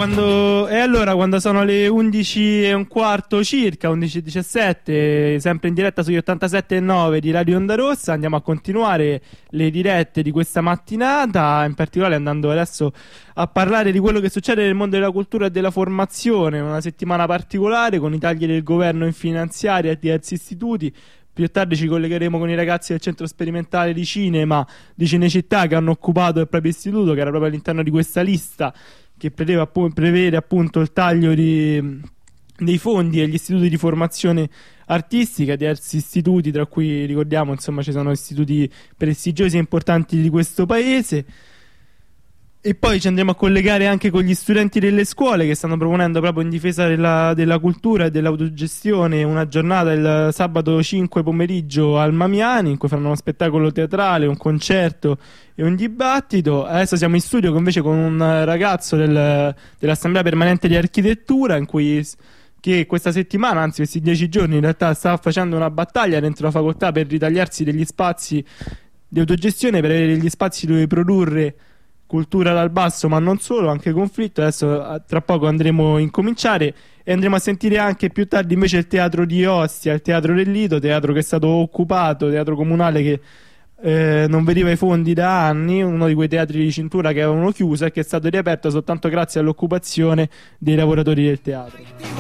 quando sono le 11:15 circa, 11:17, sempre in diretta sugli 87.9 di Radio Onda Rossa, andiamo a continuare le dirette di questa mattinata, in particolare andando adesso a parlare di quello che succede nel mondo della cultura e della formazione, una settimana particolare con i tagli del governo in finanziaria a diversi istituti. Più tardi ci collegheremo con i ragazzi del centro sperimentale di cinema di Cinecittà che hanno occupato il proprio istituto, che era proprio all'interno di questa lista che prevede appunto il taglio dei fondi agli istituti di formazione artistica, diversi istituti, tra cui ricordiamo insomma ci sono istituti prestigiosi e importanti di questo paese. E poi ci andremo a collegare anche con gli studenti delle scuole che stanno proponendo, proprio in difesa della cultura e dell'autogestione, una giornata il sabato 5 pomeriggio al Mamiani, in cui faranno uno spettacolo teatrale, un concerto e un dibattito. Adesso siamo in studio invece con un ragazzo dell'Assemblea Permanente di Architettura, che questa settimana, anzi questi 10 giorni in realtà, sta facendo una battaglia dentro la facoltà per ritagliarsi degli spazi di autogestione, per avere degli spazi dove produrre cultura dal basso, ma non solo, anche conflitto. Adesso tra poco andremo a incominciare e andremo a sentire anche più tardi invece il teatro di Ostia, il teatro del Lido, teatro che è stato occupato, teatro comunale che non veniva i fondi da anni, uno di quei teatri di cintura che avevano chiuso e che è stato riaperto soltanto grazie all'occupazione dei lavoratori del teatro.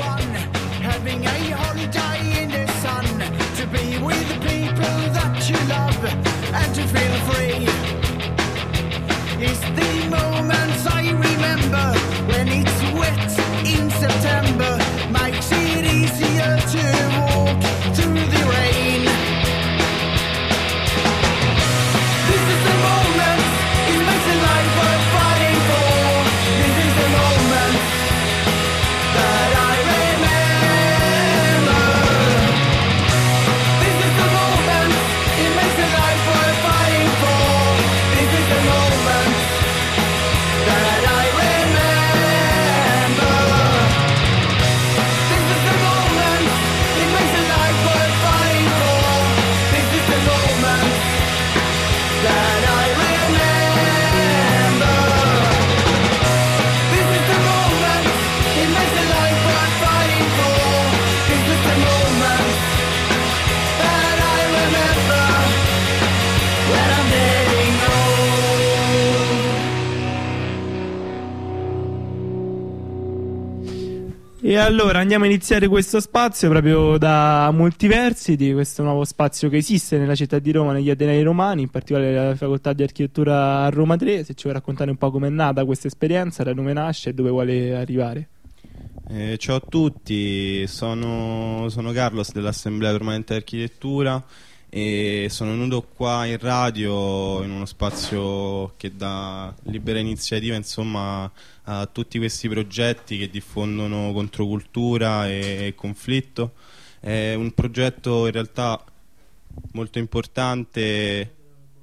E allora andiamo a iniziare questo spazio proprio da Multiversity, questo nuovo spazio che esiste nella città di Roma, negli Atenei Romani, in particolare la facoltà di architettura a Roma 3. Se ci vuoi raccontare un po' com'è nata questa esperienza, da dove nasce e dove vuole arrivare. Ciao a tutti, sono Carlos dell'Assemblea Permanente di Architettura e sono venuto qua in radio in uno spazio che dà libera iniziativa insomma a tutti questi progetti che diffondono controcultura e conflitto. È un progetto in realtà molto importante.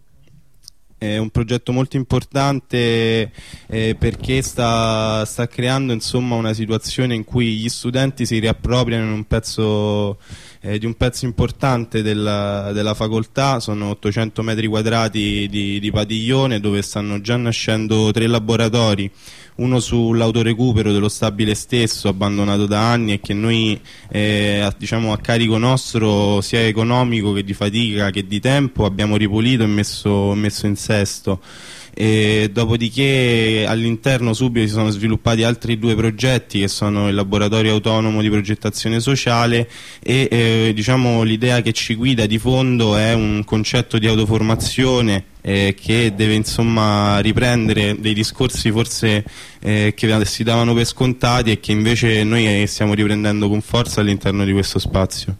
È un progetto molto importante perché sta creando insomma una situazione in cui gli studenti si riappropriano di un pezzo importante della facoltà. Sono 800 metri quadrati di padiglione dove stanno già nascendo 3 laboratori, uno sull'autorecupero dello stabile stesso abbandonato da anni e che noi diciamo a carico nostro sia economico che di fatica che di tempo abbiamo ripulito e messo in sesto. E dopodiché all'interno subito si sono sviluppati altri 2 progetti che sono il laboratorio autonomo di progettazione sociale e diciamo l'idea che ci guida di fondo è un concetto di autoformazione che deve insomma riprendere dei discorsi forse che si davano per scontati e che invece noi stiamo riprendendo con forza all'interno di questo spazio.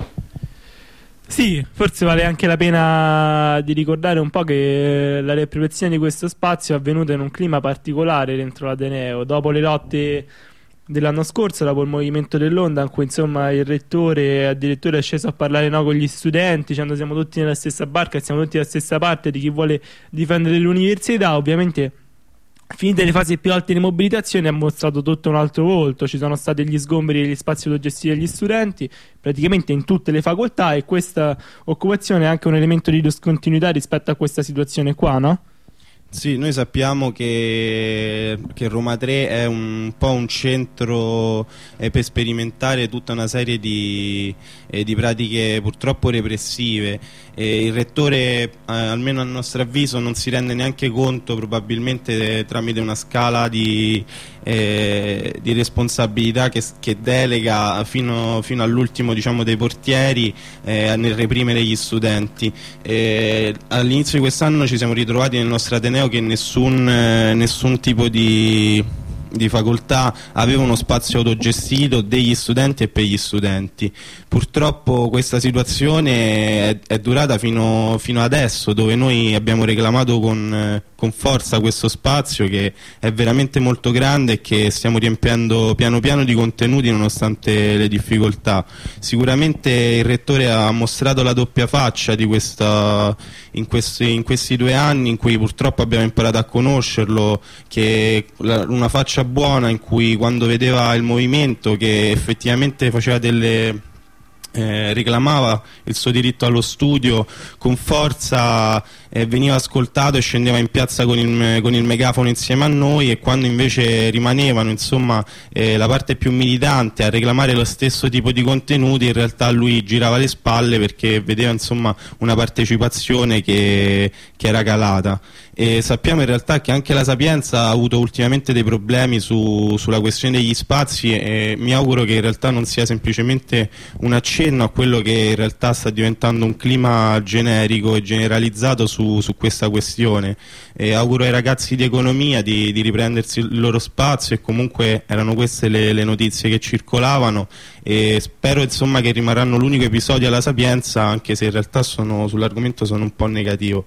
Sì, forse vale anche la pena di ricordare un po' che la riappropriazione di questo spazio è avvenuta in un clima particolare dentro l'Ateneo, dopo le lotte dell'anno scorso, dopo il movimento dell'Onda, in cui insomma il rettore addirittura è sceso a parlare con gli studenti, dicendo siamo tutti nella stessa barca e siamo tutti dalla stessa parte di chi vuole difendere l'università. Ovviamente finite le fasi più alte di mobilitazione ha mostrato tutto un altro volto. Ci sono stati gli sgomberi degli spazi autogestivi degli studenti praticamente in tutte le facoltà, e questa occupazione è anche un elemento di discontinuità rispetto a questa situazione qua, no? Sì, noi sappiamo che Roma 3 è un po' un centro per sperimentare tutta una serie di pratiche purtroppo repressive. Il rettore, almeno a nostro avviso, non si rende neanche conto, probabilmente tramite una scala di responsabilità che delega fino all'ultimo, diciamo, dei portieri nel reprimere gli studenti. All'inizio di quest'anno ci siamo ritrovati nel nostro Ateneo che nessun tipo di facoltà aveva uno spazio autogestito degli studenti e per gli studenti. Purtroppo questa situazione è durata fino adesso, dove noi abbiamo reclamato con forza questo spazio, che è veramente molto grande e che stiamo riempiendo piano piano di contenuti nonostante le difficoltà. Sicuramente il rettore ha mostrato la doppia faccia di in questi 2 anni, in cui purtroppo abbiamo imparato a conoscerlo, che una faccia buona in cui, quando vedeva il movimento che effettivamente faceva reclamava il suo diritto allo studio con forza, veniva ascoltato e scendeva in piazza con il megafono insieme a noi, e quando invece rimanevano, insomma, la parte più militante a reclamare lo stesso tipo di contenuti, in realtà lui girava le spalle perché vedeva, insomma, una partecipazione che era calata. E sappiamo in realtà che anche la Sapienza ha avuto ultimamente dei problemi sulla questione degli spazi, e mi auguro che in realtà non sia semplicemente un accenno a quello che in realtà sta diventando un clima generico e generalizzato su questa questione. E auguro ai ragazzi di economia di riprendersi il loro spazio, e comunque erano queste le notizie che circolavano, e spero, insomma, che rimarranno l'unico episodio alla Sapienza, anche se in realtà sull'argomento sono un po' negativo.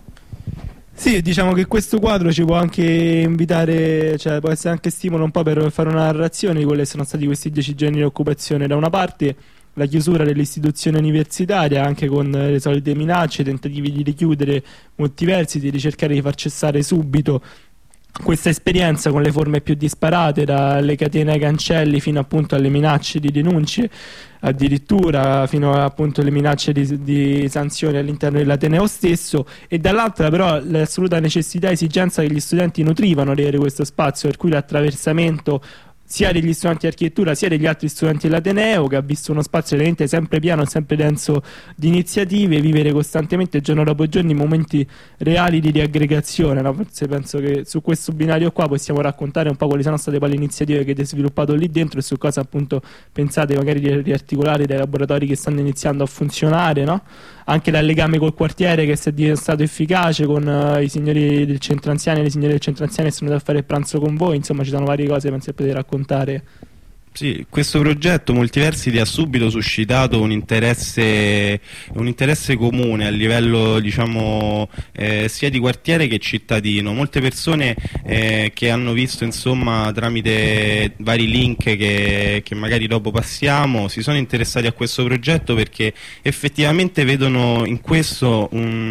Sì, diciamo che questo quadro ci può anche invitare, cioè può essere anche stimolo un po' per fare una narrazione di quelli che sono stati questi 10 giorni di occupazione. Da una parte la chiusura dell'istituzione universitaria, anche con le solite minacce, tentativi di richiudere molti versi, di cercare di far cessare subito questa esperienza con le forme più disparate, dalle catene ai cancelli fino appunto alle minacce di denunce, addirittura fino appunto alle minacce di sanzioni all'interno dell'Ateneo stesso, e dall'altra però l'assoluta necessità e esigenza che gli studenti nutrivano di avere questo spazio, per cui l'attraversamento sia degli studenti di architettura sia degli altri studenti dell'Ateneo, che ha visto uno spazio veramente sempre pieno, sempre denso di iniziative, vivere costantemente giorno dopo giorno in momenti reali di riaggregazione, no? Forse penso che su questo binario qua possiamo raccontare un po' quali sono state poi le iniziative che avete sviluppato lì dentro, e su cosa appunto pensate magari di riarticolare dai laboratori che stanno iniziando a funzionare, no? Anche dal legame col quartiere che si è stato efficace, con i signori del centro anziani e le signore del centro anziani che sono andati a fare il pranzo con voi. Insomma, ci sono varie cose, penso che potete raccontare. Sì, questo progetto Multiversity ha subito suscitato un interesse comune a livello, diciamo, sia di quartiere che cittadino. Molte persone che hanno visto, insomma, tramite vari link che magari dopo passiamo, si sono interessati a questo progetto perché effettivamente vedono in questo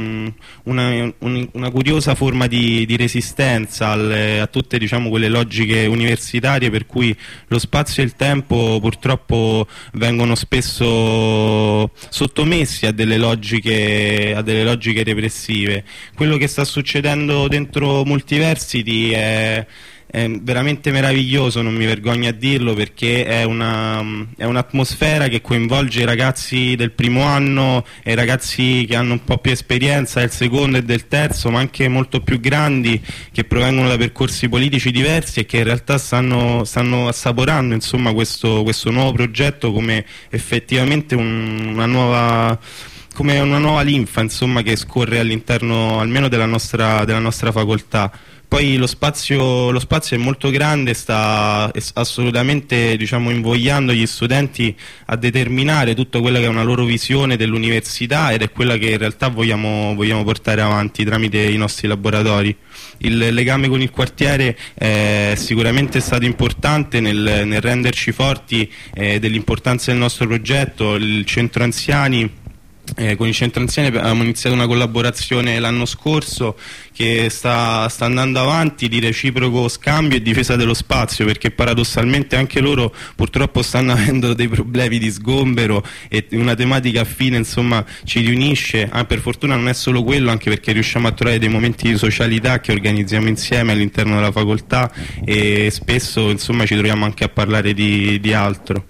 una curiosa forma di resistenza a tutte, diciamo, quelle logiche universitarie per cui lo spazio e il tempo purtroppo vengono spesso sottomessi a delle logiche repressive. Quello che sta succedendo dentro Multiversity è veramente meraviglioso, non mi vergogno a dirlo, perché è un'atmosfera che coinvolge i ragazzi del primo anno e i ragazzi che hanno un po' più esperienza del secondo e del terzo, ma anche molto più grandi, che provengono da percorsi politici diversi e che in realtà stanno assaporando, insomma, questo nuovo progetto come effettivamente una nuova linfa, insomma, che scorre all'interno almeno della nostra facoltà. Poi lo spazio è molto grande, sta assolutamente, diciamo, invogliando gli studenti a determinare tutta quella che è una loro visione dell'università, ed è quella che in realtà vogliamo portare avanti tramite i nostri laboratori. Il legame con il quartiere è sicuramente stato importante nel renderci forti dell'importanza del nostro progetto. Il centro anziani Con i centri anziani abbiamo iniziato una collaborazione l'anno scorso che sta andando avanti, di reciproco scambio e difesa dello spazio, perché paradossalmente anche loro purtroppo stanno avendo dei problemi di sgombero, e una tematica affine insomma ci riunisce. Per fortuna non è solo quello, anche perché riusciamo a trovare dei momenti di socialità che organizziamo insieme all'interno della facoltà, e spesso insomma ci troviamo anche a parlare di altro.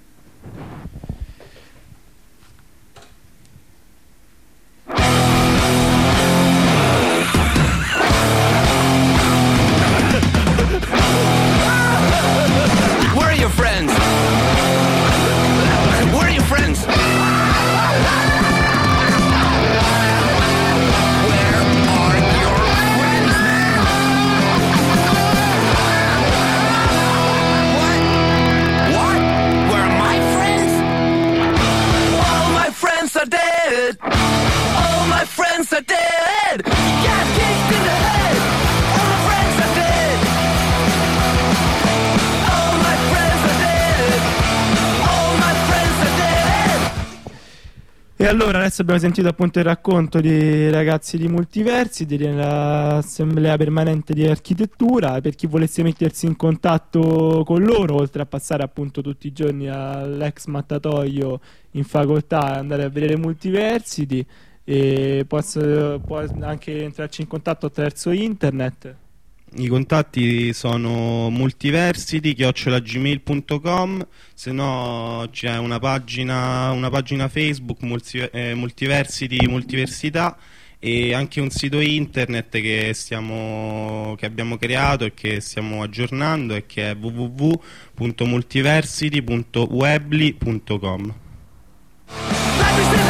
E allora adesso abbiamo sentito appunto il racconto dei ragazzi di Multiversi, dell'Assemblea Permanente di Architettura. Per chi volesse mettersi in contatto con loro, oltre a passare appunto tutti i giorni all'ex mattatoio in facoltà e andare a vedere Multiversity, e può anche entrarci in contatto attraverso internet. I contatti sono multiversity@gmail.com, se no c'è una pagina Facebook Multiversity Multiversità, e anche un sito internet che abbiamo creato e che stiamo aggiornando, e che è www.multiversity.weebly.com.